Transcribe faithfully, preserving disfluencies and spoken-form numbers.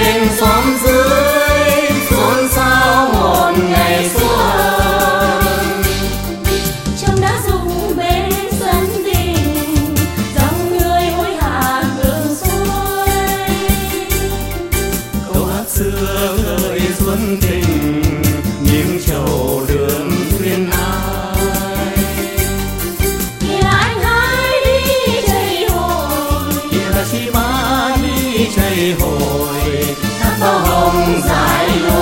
trên xóm dưới xôn xao một ngày xuân. Trăng đã rụng bên sân đình, dòng người hối hả ngược xuôi. Câu hát xưa gợi xuân tình, những trầu đường duyên ai. Kìa anh hai đi chơi hồi, Kìa là chim á đi chơi hồi, hát bao hồng dài